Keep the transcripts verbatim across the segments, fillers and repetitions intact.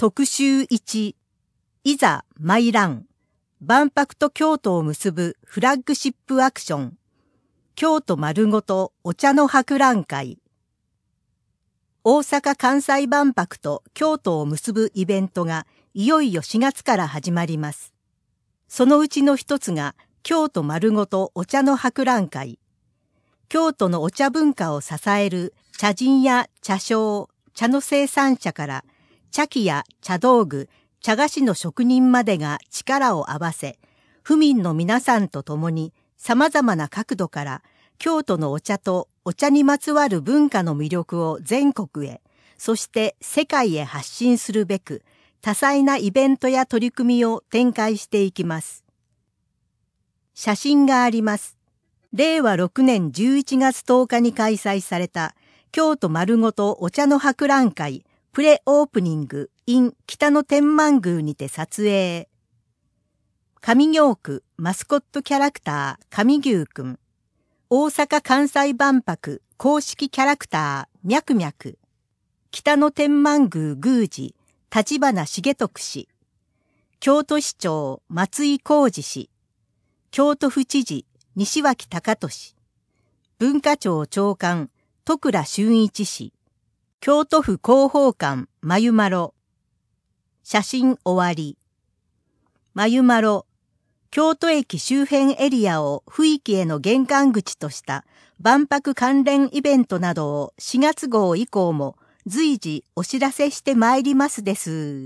特集いち、いざ参らん、万博と京都を結ぶフラッグシップアクション、京都丸ごとお茶の博覧会。大阪・関西万博と京都を結ぶイベントがいよいよしがつから始まります。そのうちの一つが京都丸ごとお茶の博覧会。京都のお茶文化を支える茶人や茶商、茶の生産者から茶器や茶道具、茶菓子の職人までが力を合わせ、府民の皆さんと共に様々な角度から京都のお茶とお茶にまつわる文化の魅力を全国へ、そして世界へ発信するべく、多彩なイベントや取り組みを展開していきます。写真があります。れいわろくねんじゅういちがつとおかに開催された京都丸ごとお茶の博覧会プレオープニング in 北野天満宮にて撮影。上京区マスコットキャラクター上牛くん。大阪・関西万博公式キャラクターみゃくみゃく。北野天満宮宮司立花重徳氏。京都市長松井浩二氏。京都府知事西脇隆俊。文化庁長官戸倉俊一氏。京都府広報官まゆまろ。写真終わり。まゆまろ。京都駅周辺エリアを府域への玄関口とした万博関連イベントなどをしがつごう以降も随時お知らせしてまいりますです。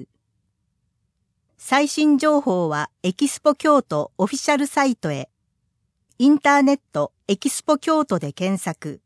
最新情報はエキスポ京都オフィシャルサイトへ。インターネットエキスポ京都で検索。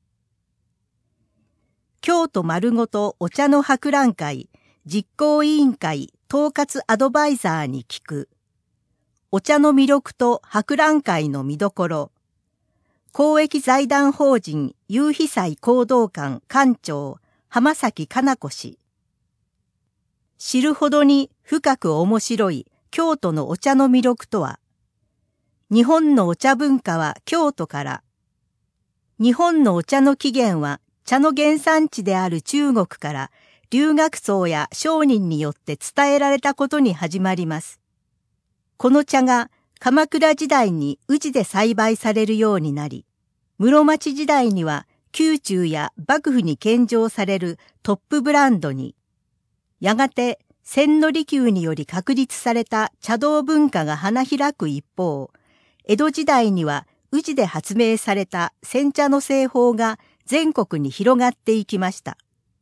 京都丸ごとお茶の博覧会実行委員会統括アドバイザーに聞く。お茶の魅力と博覧会の見どころ。公益財団法人夕日祭講道館館長浜崎かな子氏。知るほどに深く面白い京都のお茶の魅力とは。日本のお茶文化は京都から。日本のお茶の起源は茶の原産地である中国から留学僧や商人によって伝えられたことに始まります。この茶が鎌倉時代に宇治で栽培されるようになり、室町時代には宮中や幕府に献上されるトップブランドに、やがて千利休により確立された茶道文化が花開く一方、江戸時代には宇治で発明された煎茶の製法が全国に広がっていきました。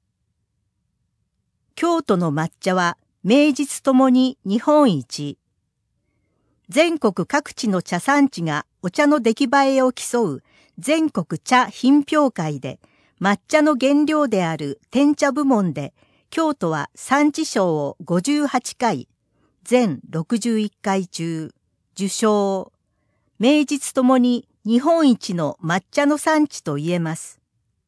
京都の抹茶は名実ともに日本一。全国各地の茶産地がお茶の出来栄えを競う全国茶品評会で抹茶の原料である天茶部門で京都は産地賞をごじゅうはちかい、全ろくじゅういっかい中受賞。名実ともに日本一の抹茶の産地と言えます。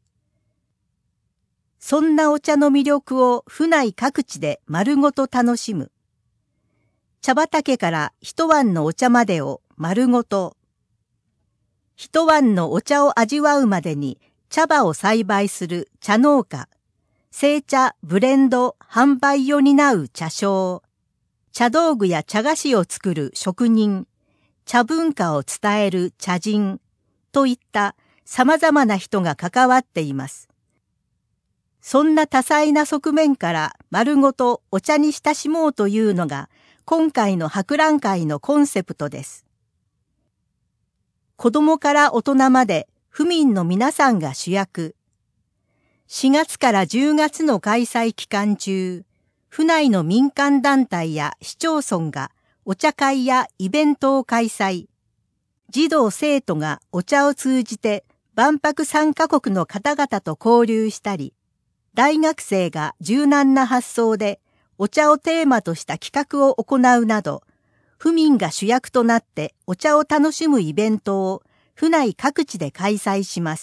そんなお茶の魅力を府内各地で丸ごと楽しむ。茶畑から一碗のお茶までを丸ごと。一碗のお茶を味わうまでに茶葉を栽培する茶農家、製茶、ブレンド、販売を担う茶商、茶道具や茶菓子を作る職人、茶文化を伝える茶人といった様々な人が関わっています。そんな多彩な側面から丸ごとお茶に親しもうというのが今回の博覧会のコンセプトです。子供から大人まで府民の皆さんが主役。しがつからじゅうがつの開催期間中、府内の民間団体や市町村がお茶会やイベントを開催。児童生徒がお茶を通じて万博参加国の方々と交流したり、大学生が柔軟な発想でお茶をテーマとした企画を行うなど、府民が主役となってお茶を楽しむイベントを府内各地で開催します。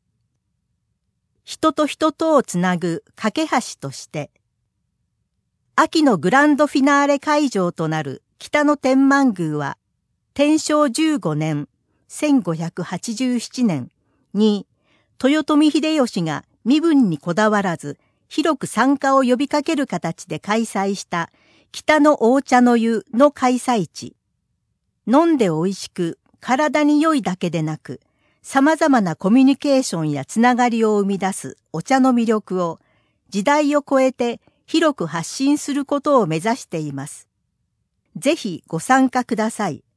人と人とをつなぐ架け橋として、秋のグランドフィナーレ会場となる北野天満宮は、天正じゅうごねん、せんごひゃくはちじゅうななねんに、豊臣秀吉が身分にこだわらず、 広く参加を呼びかける形で開催した北の大茶の湯の開催地。飲んで美味しく、体に良いだけでなく、様々なコミュニケーションやつながりを生み出すお茶の魅力を時代を超えて広く発信することを目指しています。ぜひご参加ください。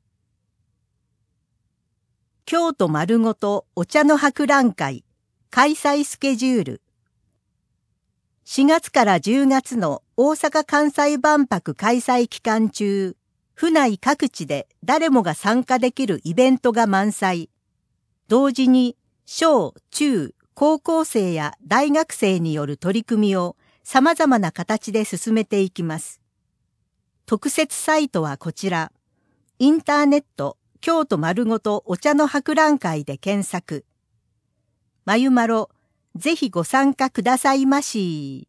京都丸ごとお茶の博覧会開催スケジュール。しがつからじゅうがつの大阪・関西万博開催期間中、府内各地で誰もが参加できるイベントが満載。同時に小・中・高校生や大学生による取り組みを様々な形で進めていきます。特設サイトはこちら。インターネット京都丸ごとお茶の博覧会で検索。まゆまろ、ぜひご参加くださいまし。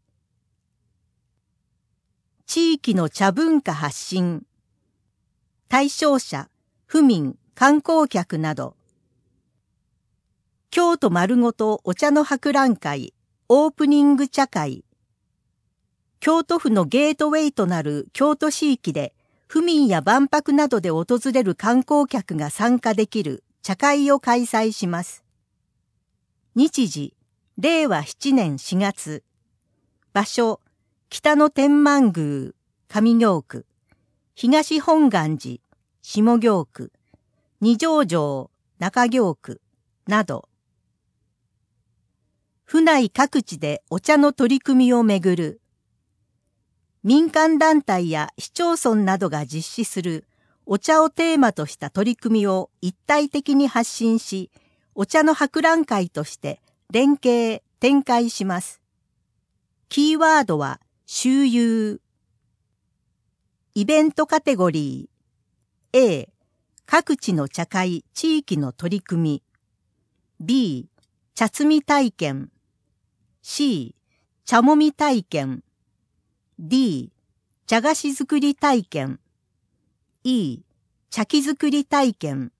地域の茶文化発信。対象者、府民、観光客など。京都丸ごとお茶の博覧会オープニング茶会。京都府のゲートウェイとなる京都市域で、府民や万博などで訪れる観光客が参加できる茶会を開催します。日時、れいわななねんしがつ。場所、北の天満宮、上京区。東本願寺、下京区。二条城、中京区。など。府内各地でお茶の取り組みをめぐる。民間団体や市町村などが実施するお茶をテーマとした取り組みを一体的に発信し、お茶の博覧会として連携、展開します。キーワードは周遊。イベントカテゴリー。A、各地の茶会、地域の取り組み。B、茶摘み体験。C、茶もみ体験。D、茶菓子作り体験。E、茶器作り体験。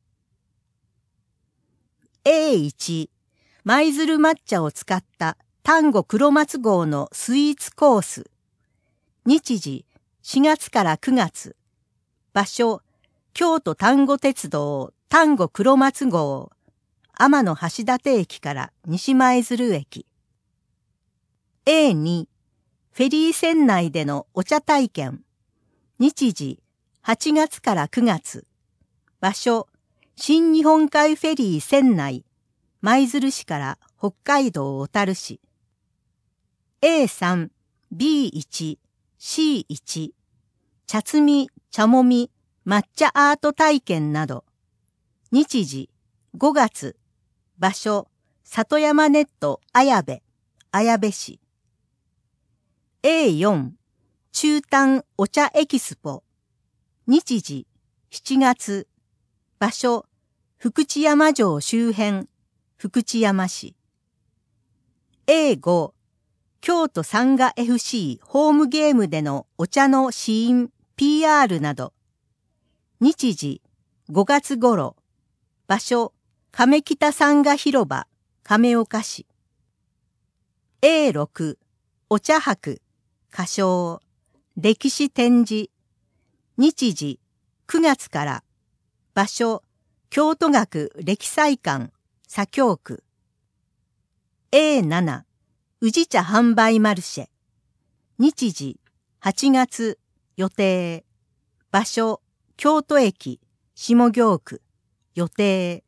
エーいち、舞鶴抹茶を使った丹後黒松号のスイーツコース。日時、しがつからくがつ。場所、京都丹後鉄道丹後黒松号。天橋立駅から西舞鶴駅。エーに、フェリー船内でのお茶体験。日時、はちがつからくがつ。場所、新日本海フェリー船内。舞鶴市から北海道小樽市。エーさん、ビーいち、シーいち。茶摘み、茶もみ、抹茶アート体験など。日時、ごがつ。場所、里山ネット綾部、綾部市。エーよん、中丹お茶エキスポ。日時、しちがつ。場所、福知山城周辺、福知山市。エーご、京都サンガ エフシー ホームゲームでのお茶の試飲、ピーアール など。日時、ごがつ頃。場所、亀北サンガ広場、亀岡市。エーろく、お茶博。歌唱、歴史展示。日時、くがつから。場所、京都学歴祭館、左京区。エーなな、宇治茶販売マルシェ。日時、はちがつ、予定。場所、京都駅、下京区、予定。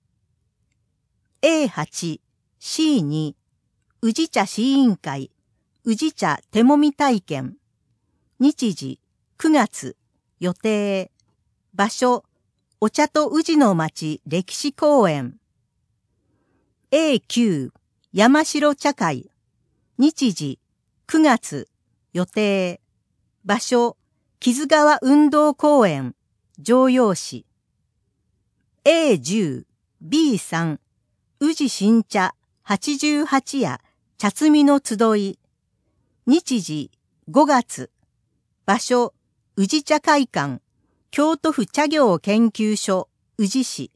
エーはち、シーに、宇治茶試飲会、宇治茶手もみ体験。日時、くがつ、予定。場所、お茶と宇治の町歴史公園。エーきゅう、山城茶会。日時、くがつ、予定。場所、木津川運動公園、城陽市。エーじゅう、ビーさん、宇治新茶はちじゅうはち夜茶摘みの集い。日時、ごがつ。場所、宇治茶会館、京都府茶業研究所、宇治市。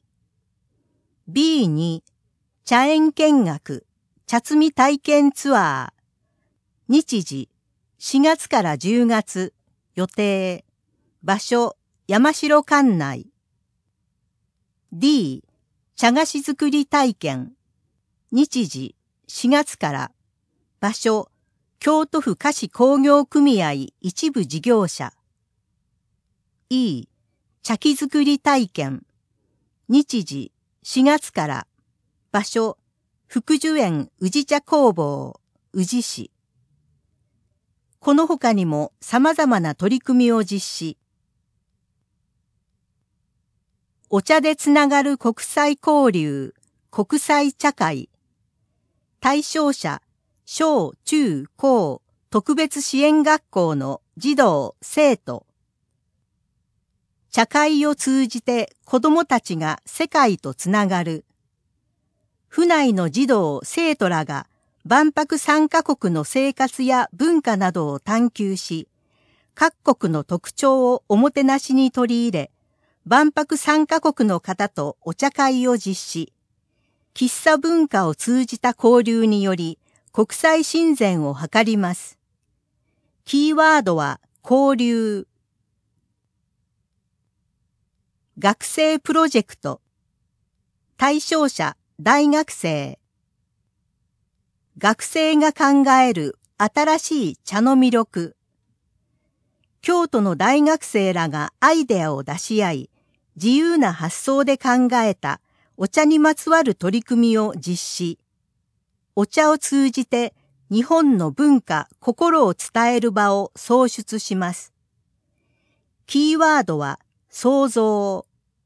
ビーに、茶園見学、茶摘み体験ツアー。 日時、しがつからじゅうがつ、予定、場所、山城管内。D、茶菓子作り体験。日時、しがつから。場所、京都府菓子工業組合一部事業者。E、茶器作り体験。日時、しがつから。場所、福寿園宇治茶工房、宇治市。この他にも様々な取り組みを実施。お茶でつながる国際交流、国際茶会。対象者、小中高特別支援学校の児童、生徒。茶会を通じて子どもたちが世界とつながる。府内の児童、生徒らが万博参加国の生活や文化などを探求し、各国の特徴をおもてなしに取り入れ、万博参加国の方とお茶会を実施。喫茶文化を通じた交流により、国際親善を図ります。キーワードは交流。学生プロジェクト。対象者、大学生。学生が考える新しい茶の魅力。京都の大学生らがアイデアを出し合い、自由な発想で考えたお茶にまつわる取り組みを実施。お茶を通じて日本の文化、心を伝える場を創出します。キーワードは創造。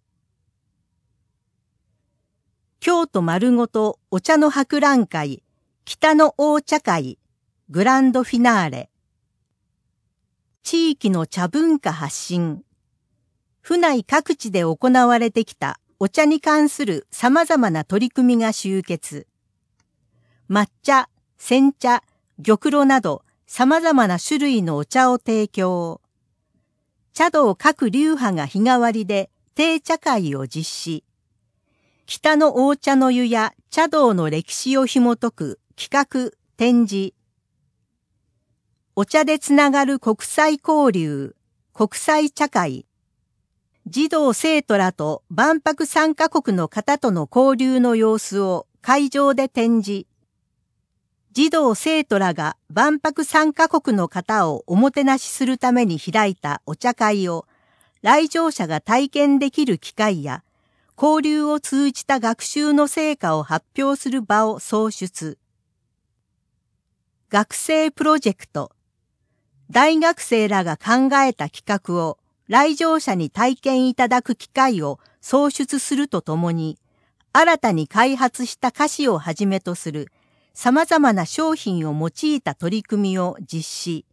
京都丸ごとお茶の博覧会、北の大茶会、グランドフィナーレ。地域の茶文化発信。府内各地で行われてきたお茶に関する様々な取り組みが集結。抹茶、煎茶、玉露など様々な種類のお茶を提供。茶道各流派が日替わりで定茶会を実施。北の大茶の湯や茶道の歴史を紐解く企画、展示。お茶でつながる国際交流、国際茶会。児童生徒らと万博参加国の方との交流の様子を会場で展示。児童生徒らが万博参加国の方をおもてなしするために開いたお茶会を来場者が体験できる機会や交流を通じた学習の成果を発表する場を創出。学生プロジェクト。大学生らが考えた企画を来場者に体験いただく機会を創出するとともに、新たに開発した菓子をはじめとする様々な商品を用いた取り組みを実施。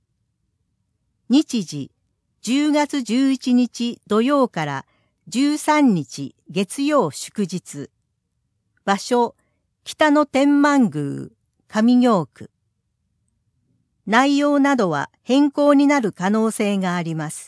日時、じゅうがつじゅういちにち土曜からじゅうさんにち月曜祝日。場所、北の天満宮、上京区。内容などは変更になる可能性があります。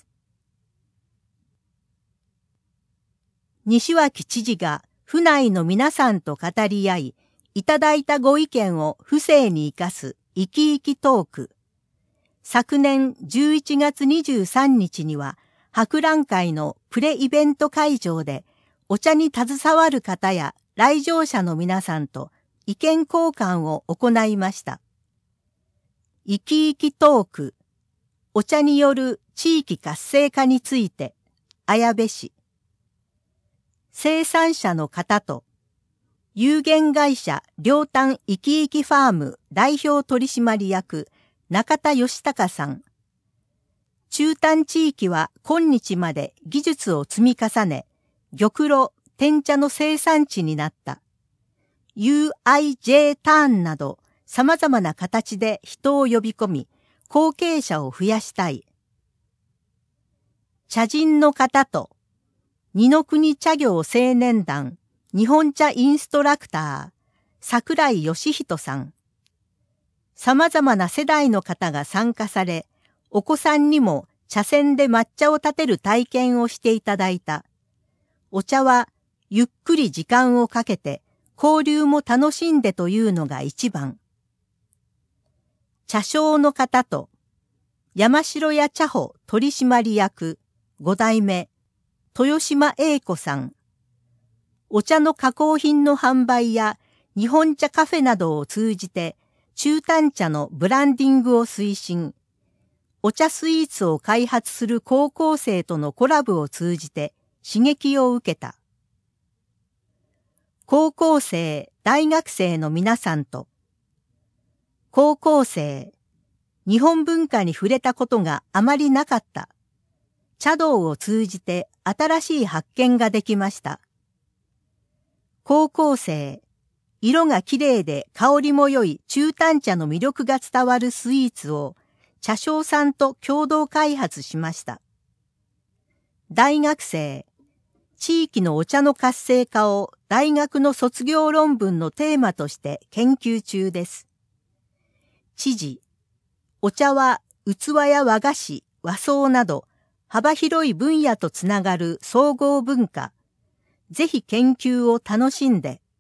西脇知事が府内の皆さんと語り合い、いただいたご意見を府政に生かす生き生きトーク。昨年じゅういちがつにじゅうさんにちには博覧会のプレイベント会場でお茶に携わる方や来場者の皆さんと意見交換を行いました。生き生きトーク。お茶による地域活性化について、綾部市。生産者の方と、有限会社両端生き生きファーム代表取締役中田義孝さん。中端地域は今日まで技術を積み重ね、玉露、天茶の生産地になった。ユーアイジェー ターンなど様々な形で人を呼び込み、後継者を増やしたい。茶人の方と、二の国茶業青年団日本茶インストラクター桜井義人さん。様々な世代の方が参加され、お子さんにも茶筅で抹茶を立てる体験をしていただいた。お茶はゆっくり時間をかけて交流も楽しんでというのが一番。 茶商の方と、山城屋茶舗取締役ご代目、豊島英子さん、お茶の加工品の販売や日本茶カフェなどを通じて中丹茶のブランディングを推進、お茶スイーツを開発する高校生とのコラボを通じて刺激を受けた。高校生、大学生の皆さんと、高校生、日本文化に触れたことがあまりなかった。茶道を通じて新しい発見ができました。高校生、色がきれいで香りも良い中丹茶の魅力が伝わるスイーツを茶商さんと共同開発しました。大学生、地域のお茶の活性化を大学の卒業論文のテーマとして研究中です。知事、お茶は器や和菓子、和装など幅広い分野とつながる総合文化。ぜひ研究を楽しんで。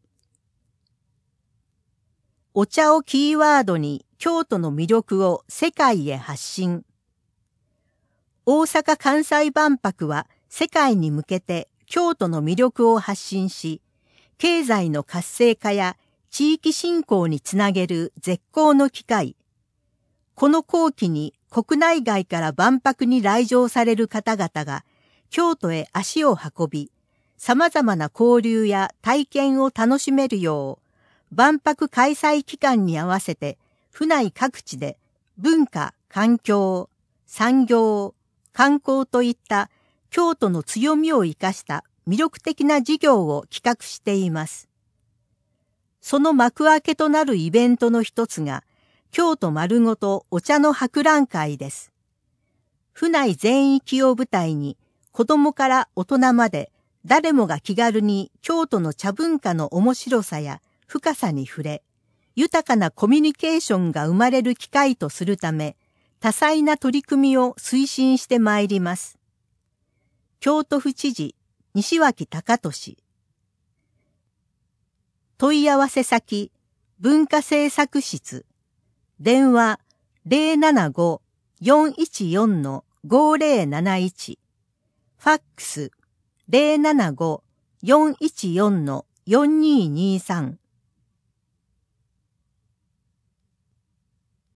お茶をキーワードに京都の魅力を世界へ発信。大阪・関西万博は世界に向けて京都の魅力を発信し、経済の活性化や地域振興につなげる絶好の機会。この好機に国内外から万博に来場される方々が京都へ足を運び、様々な交流や体験を楽しめるよう、万博開催期間に合わせて、府内各地で文化、環境、産業、観光といった京都の強みを生かした魅力的な事業を企画しています。その幕開けとなるイベントの一つが、京都丸ごとお茶の博覧会です。府内全域を舞台に、子供から大人まで、誰もが気軽に京都の茶文化の面白さや深さに触れ、豊かなコミュニケーションが生まれる機会とするため、多彩な取り組みを推進してまいります。京都府知事、西脇隆俊。問い合わせ先、文化政策室。電話 ゼロななご よんいちよん ごゼロなな一。ファックスゼロななご よんいちよん よんにーにーさん